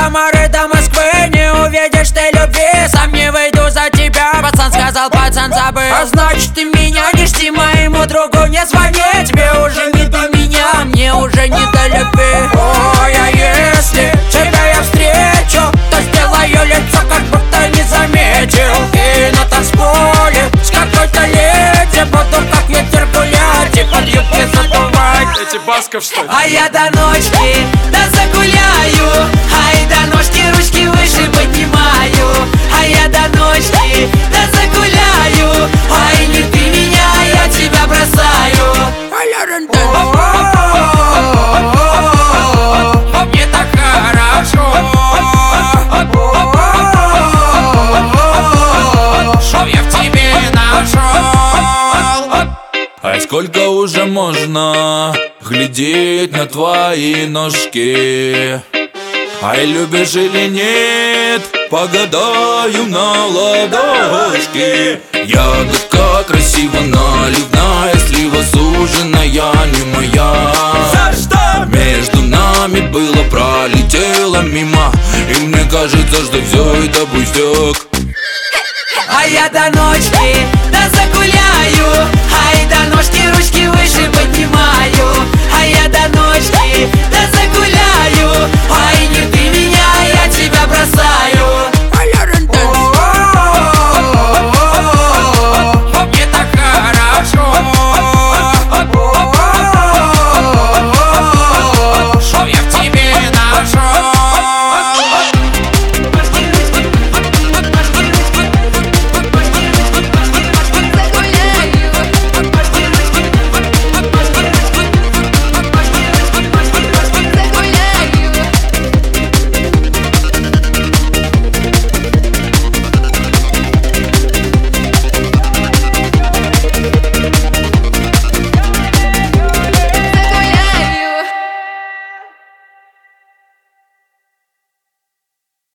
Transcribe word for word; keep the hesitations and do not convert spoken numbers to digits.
Самары до Москвы не увидишь ты любви. Сам не выйду за тебя, пацан сказал, пацан забыл. А значит ты меня не жди, моему другу не звони. Тебе уже не до меня, мне уже не до любви. Ой, а если тебя я встречу, то сделаю лицо, как будто не заметил. И на танцполе с какой-то леди буду как ветер гулять и под юбки задувать. Эти Басков, что ли? А я до ночки, да загуляю. Ай, до ночки ручки выше поднимаю. А я до ночки, да загуляю. Ай, не ты меня, я тебя бросаю. Мне так хорошо, что я в тебе нашел. Ай, сколько уже можно глядеть на твои ножки? Ай, любишь или нет, погадаю на ладошке. Ягодка красиво наливная, слива суженая, не моя. За что? Между нами было, пролетело мимо, и мне кажется, что все это пустяк. А я до ночки,